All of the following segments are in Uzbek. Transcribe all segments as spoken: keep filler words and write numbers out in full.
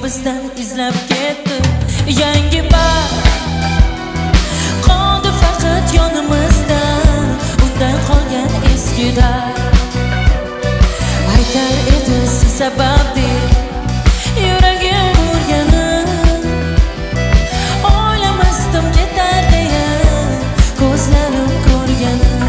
ko'zdan izlab ketdi yangi baxt. Qoldi faqat yonimizda undan qolgan eski dard. Aytar edi sen sababli yuragim urganim, o'ylamasdim ketar deya ko'zlarim ko'rganim.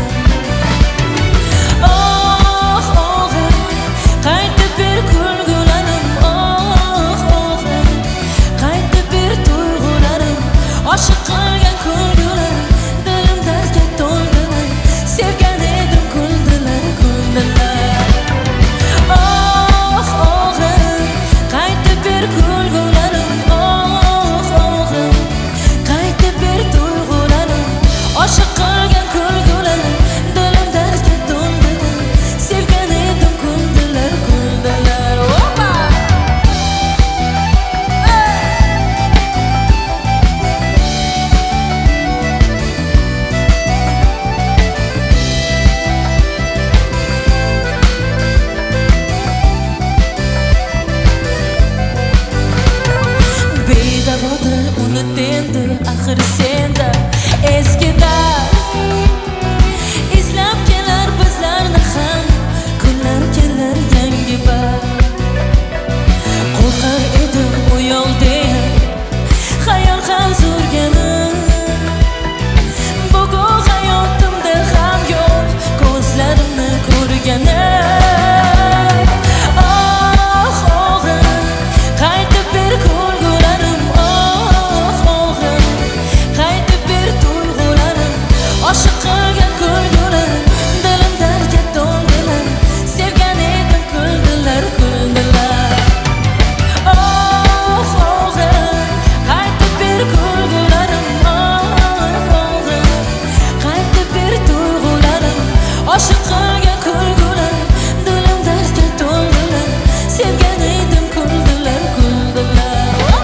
Oh o'g'il qaytib bir kulgularim, oh o'g'il qaytib bir tuyg'ularim, oshiq qilgan kulgularim dilim dardga to'ldilar, sevgan edim kuldilar kuldilar. Oh o'g'il qaytib bir kulgularim, oh o'g'il qaytib bir tuyg'ularim, oshiq qilgan kulgularim dilim dardga to'ldilar, sevgan edim kuldilar kuldilar. Opa bedavodir unut endi axir senda eski dard. Izlab kelar bizlarni ham kunlar kelar yangi baxt. Qo'rqar edim u yo'l deya xayol ham surganim, bugun hayotimda ham yo'q ko'zlarimni ko'rganim. Oh o'g'il qaytib bir kulgularim, oh o'g'il qaytib bir tuyg'ularim, oshiq qilgan kulgularim dilim dardga to'ldilar, sevgan edim kuldilar kuldilar. Oh o'g'il qaytib bir kulgularim, oh o'g'il qaytib bir tuyg'ularim, oshiq qilgan kulgularim dilim dardga to'ldilar, sevgan edim kuldilar kuldilar.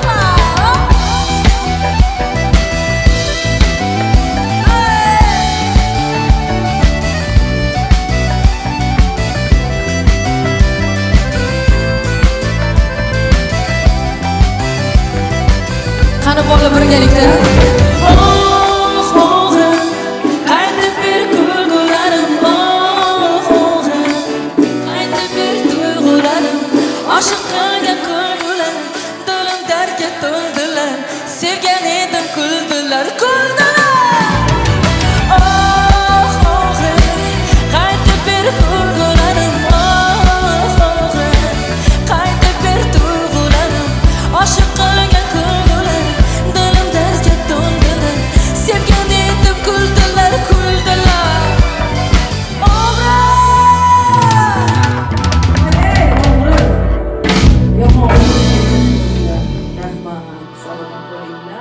Qani bola birgalikda. Oh o'g'il qaytib bir kulgularim, oh o'g'il qaytib bir tuyg'ularim, oshiq qilgan kulgularim dilim dardga to'ldilar, sevgan edim kuldilar kuldilar. Oh o'g'il qaytib bir kulgularim, oh o'g'il qaytib bir tuyg'ularim, oshiq qilgan kulgularim dilim dardga to'ldilar, sevgan edim kuldilar kuldilar. Rahmat, salomat bo'linglar.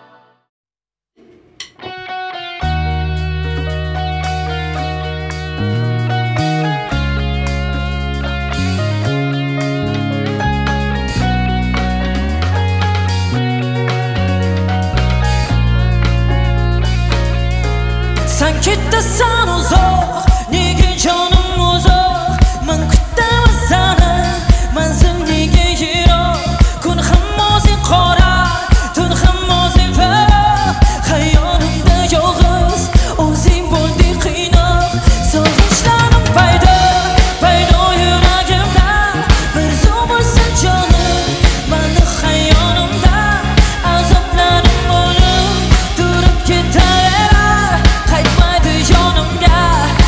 Sen ketasan uzoq, nega jonim uzoq, men kutaman seni, manzil nega yiroq, kun ham o'zing qora, tun ham o'zing farq, xayolimda yolg'iz o'zing bo'lding qiynoq, sog'inchlarim paydo paydo yuragimda, bir zum bo'lsin jonim meni xayolimda, azoblarim bo'lib turib ketaverar, qaytmaydi yonimga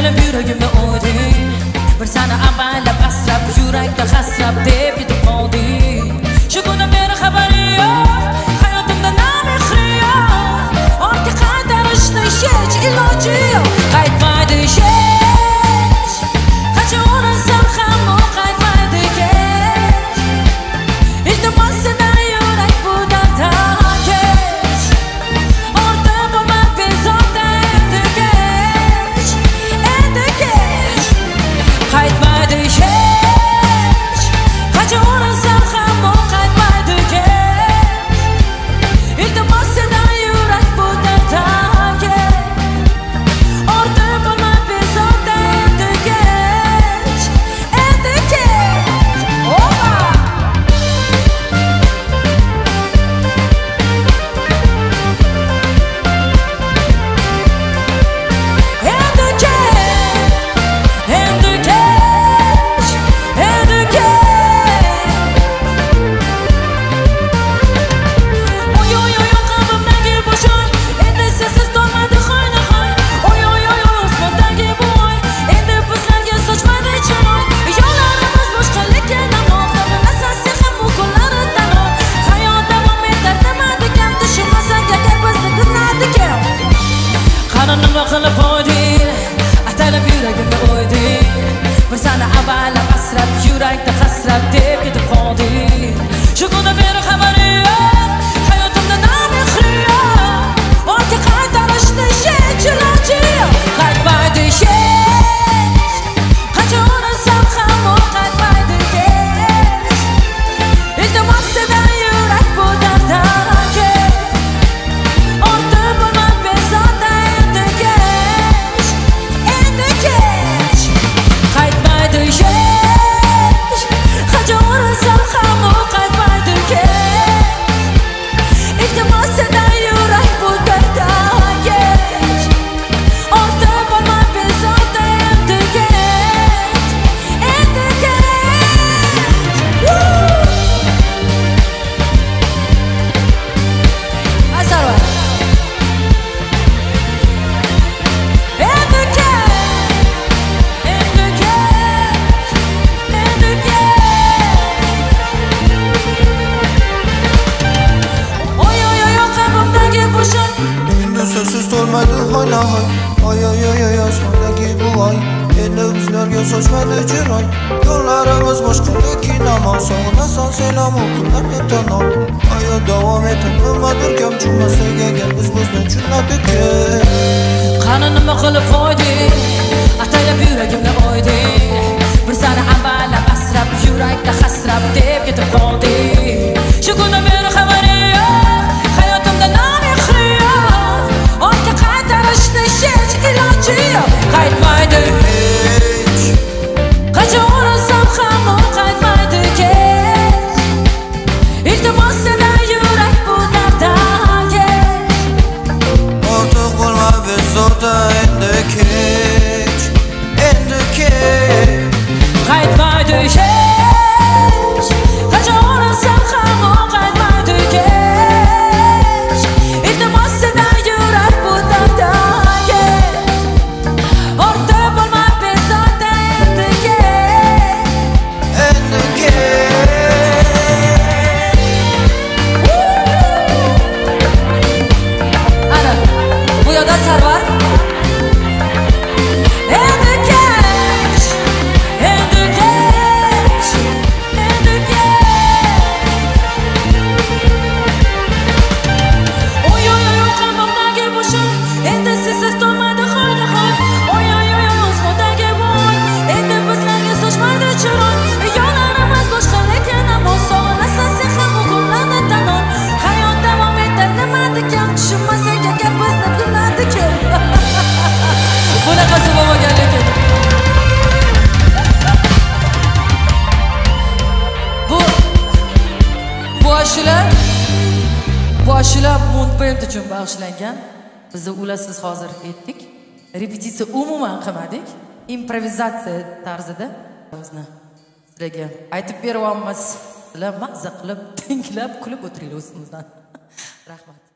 Atalib yuragimni o'yding, bir sani avvalab asrab, yurakda hasrab deb ketib qolding. Shu kundan beri xabarim yo'q, hayotimda na mehri yo'q. Ortga qaytarishni hech iloji yo'q. Qaytmaydi hech, qancha urisam ham u qaytmaydi hech. Iltimos sendan yurak bu darddan kech. Ortda bo'lma bezovta endi kech, endi kech. Qaytmaydi hech, qancha urisam ham u qaytmaydi kech. Iltimos sendan yurak bu darddan kech. Ortda bo'lma bezovta endi kech, endi kech. Oba! Endi kech, endi kech, endi kech. Oy oy oy qalbimdagi bo'shon, endi sensiz to'lmadi hoynahoy. Oy oy oy osmondagi bo'y, endi bizlarga sochmadi chiroy. Yo'llarimiz boshqa lekin ammo qadrlasan sen ham bu kunlardan ol. Hayot davom etar demadi kam, tushunmasang agar bizni dinladi kim? Qani nima qilib qo'yding? Atalib yuragimni o'yding, bir sani avvalab asrab, yurakda hasrab deb ketib qolding. Shu kundan beri xabarim yo'q, hayotimda na mehri yo'q. Ortga qaytarishni hech iloji yo'q. Qaytmaydi hech, qancha urisam ham u qaytmaydi hech. Iltimos sendan yurak bu darddan kech. Ortda bo'lma bezovta endi kech, endi kech. Qaytmaydi hech, qancha urisam ham u qaytmaydi kech. Iltimos sendan yurak bu darddan kech. Ortda bo'lma bezovta endi kech, endi kech. Asarva. Endi kech, endi kech, endi kech. Oy oy oy qalbimdagi bo'shon, Endi sensiz to'lmadi hoynahoy. Oy oy oy oy osmondagi bu oy, endi bizlarga sochmadi chiroy. Yo'llarimiz boshqa lekin ammo sog'inasan sen ham u kunlarga tan ol. Hayot davom etar nimadir kam, tushunmasak agar biz bizni tushunadi kim? qani nima qilib qo'yding? Atalib yuragimni o'yding, bir sani avvalab asrab, yurakda hasrab deb ketib qolding. Shu kundan beri xabarim yo'q, hayotimda na mehri yo'q. Ortga qaytarishni hech iloji yo'q. Qaytmaydi Hech, qancha urisam ham u qaytmaydi kech. Iltimos sendan yurak bu darddan kech. ortiq bo'lma bezovta endi kech, endi kech. Qaytmaydi hech, qancha urisam ham u qaytmaydi kech. Iltimos sendan yurak bu darddan kech. Ortda bo'lma bezovta endi kech, Endi kech. ana bu yoqda Sarvar. Endi kech, endi kech, endi kech. Oy oy oy qalbimdagi bo'shon, endi sensiz to'lmadi hoynahoy. Oy oy oy osmondagi bo'y, endi bizlarga sochmaydi chiroy. Yo'llarimiz boshqa lekin ammo sog'inasan sen ham u kunlarni tan ol. Hayot davom etar nimadi kam, tushunmasak agar bizni dinladi kim? Bunaqasi bo'lmagan lekin. Bu bu ashula bu ashula Moonpaint uchun bag'ishlangan. Biz ulasiz hozir etdik. Repetitsiya umuman qilmadik. Improvizatsiya tarzida bizni sizlarga aytib beryapmiz. Sizlar mazza qilib, tinglab, kulib o'tiringlar o'zimizdan. Rahmat.